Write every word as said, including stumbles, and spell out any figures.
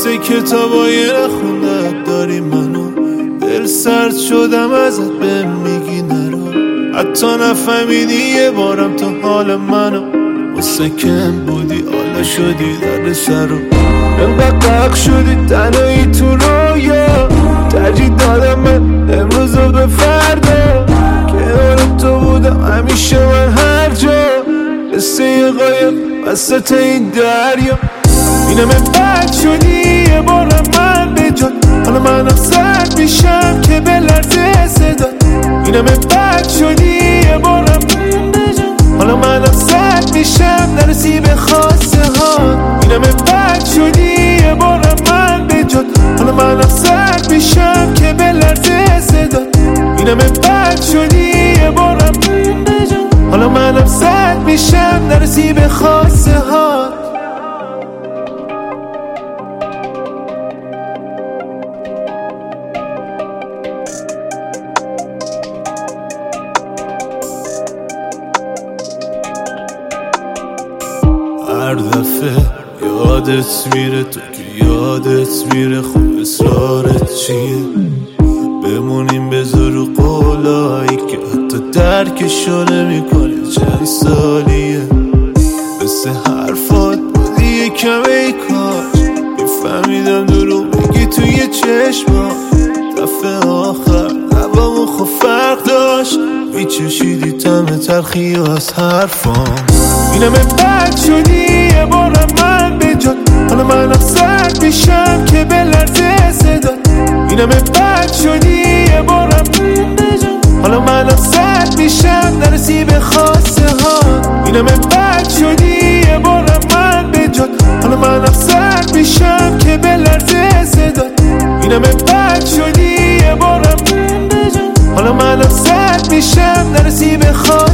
مثل کتابای نخونده داری منو، دل سرد شدم ازت بهم میگی نرو، حتی نفهمیدی یه بارم تو حال منو، مسکن بودی حالا شدی در سرو، انقدر غرق شدی تنهایی تو رویا، ترجیح دادم من امروز رو به فردا، کنار تو بودم همیشه من هر جا، مثل یه قایق وسط این دریا، اینم بد شدی یه بارم من به جات، حالا منم سرد میشم که به لرزه صدات، اینم بد شدی یه بارم من به جات، حالا منم سرد میشم نرسی به خواسته ها، اینم بد شدی یه بارم من به جات، حالا منم سرد میشم که به لرزه صدات، اینم بد شدی یه بارم من به جات، حالا منم سرد میشم نرسی به خواسته ها. هر دفعه یادت میره تو که یادت میره، خب اصرارت چیه؟ بمونیم بذار و قولایی که حتی درکشو نمیکنی، چند سالیه مثل حرفات بودی یه کمه ای کاش میفهمیدم دروغ میگی توی چشما، دفعه آخر هوامو خب فرق داشت، میچشیدی تم تلخی از حرفام، اینم بد شدی یه بارم من به جات، حالا منم سرد میشم که به لرزه صدات، اینم بد شدی یه بارم من به جات، حالا منم سرد میشم نرسی به خواسته ها، اینم بد شدی یه بارم من به جات، حالا منم سرد میشم که به لرزه صدات، اینم بد شدی یه بارم من به جات، حالا منم سرد میشم نرسی به خواسته